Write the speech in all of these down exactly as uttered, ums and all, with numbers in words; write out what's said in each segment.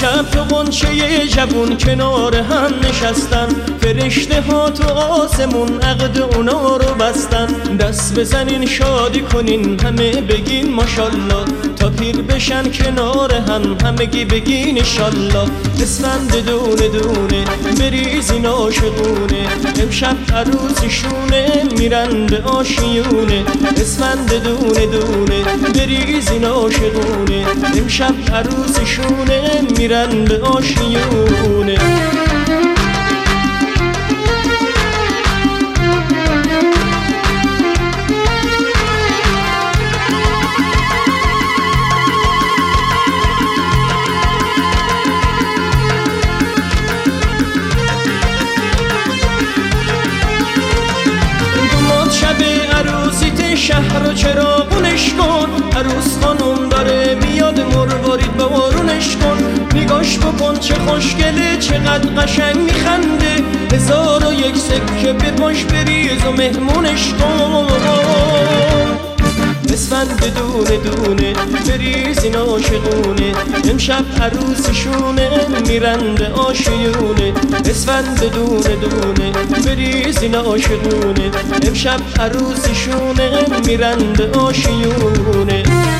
امشب تو غنچه جوون کنار هم نشستن، فرشته ها تو آسمون عقد اونا رو بستن. دست بزنین شادی کنین همه بگین ماشالله، تا پیر بشن کنار هم همگی بگین انشالله. اسفند دونه دونه بریزین عاشقونه، امشب عروسیشونه میرن به آشیونه. اسفند دونه دونه بریزین عاشقونه، امشب عروسیشونه میرن به آشیونه. شهر و چراغونش کن، عروس خانم داره میاد مروارید بارونش کن. نگاش بکن چه خوشگله چقدر قشنگ میخنده، هزار و یک سکه به پاش بریز و مهمونش کن. اسفند دونه دونه بریزین عاشقونه، امشب عروسیشونه میرن به آشیونه. اسفند دونه دونه بریزین عاشقونه، امشب عروسیشونه میرن به آشیونه.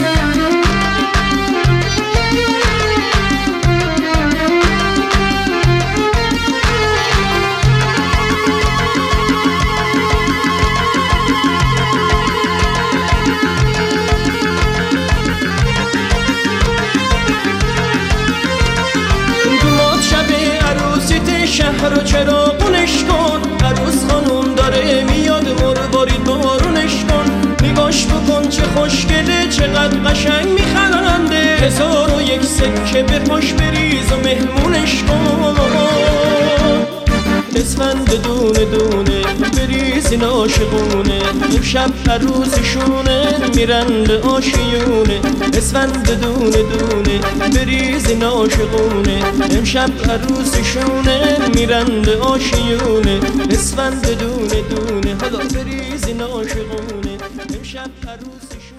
شهر و چراغونش کن، عروس خانم داره میاد مروارید بارونش کن. نگاش بکن چه خوشگله چقدر قشنگ میخنده، هزار و یک سکه به پاش بریز و مهمونش کن. اسفند دونه دونه بریزین عاشقونه، امشب عروسیشونه میرن به آشیونه. اسفند دونه دونه بریزین عاشقونه، امشب عروسیشونه میرن به آشیونه. اسفند دونه دونه حالا بریزین عاشقونه، امشب عروسیشونه